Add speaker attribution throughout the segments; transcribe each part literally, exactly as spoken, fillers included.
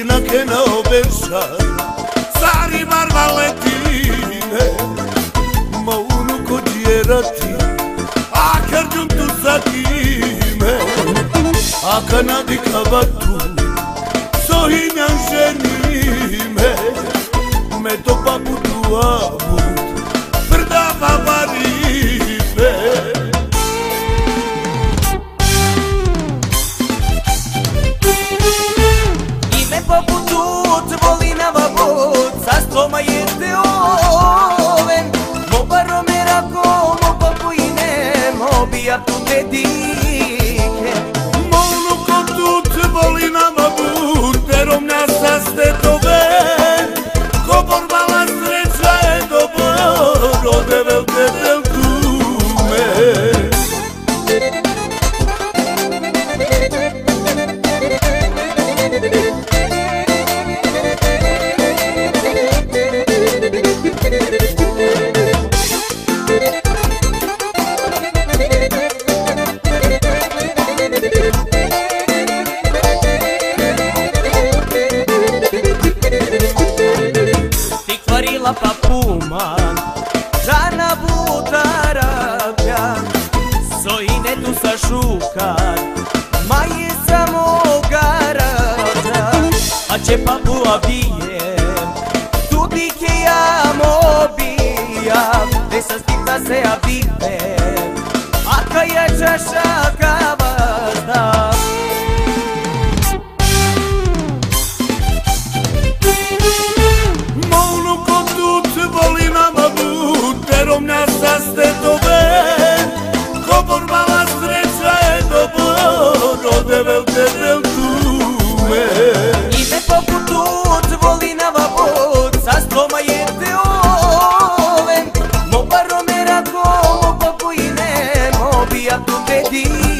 Speaker 1: digna che no pensa Sari barbaletine Ma uno cogierati A che giunto sakime A canadi cavatu Sohimyan женime Me to papu tu abut Prdava varime
Speaker 2: Poput volinava bot sa stoma jeste oven Mo baromera como popuine mo bija tu te dike
Speaker 1: Mo unuko tut volinava bot Terom nasa ste doven Ko borbala sreća je dobro Ode velte del tume
Speaker 2: Papuman, žana butarabja Sojine tu sa šukar, maje samo garabja A če papu abijem, tu dike ja mobijam Ne sa stita se abijem, a kaja čaša kavazda
Speaker 1: Terom nasa ste doven Ko borbala sreća je dobro Ode velte del tume
Speaker 2: Ime poput tut volinava bot Sa stoma jeste oven Mo baromera como popuine Mo bija tu te dike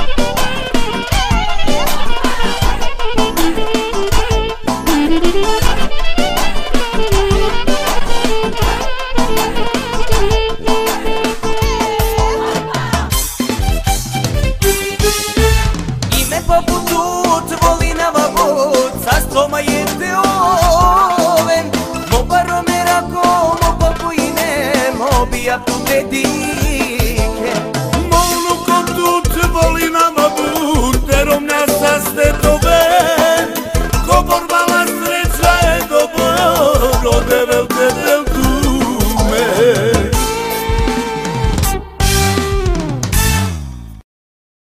Speaker 3: Thank you.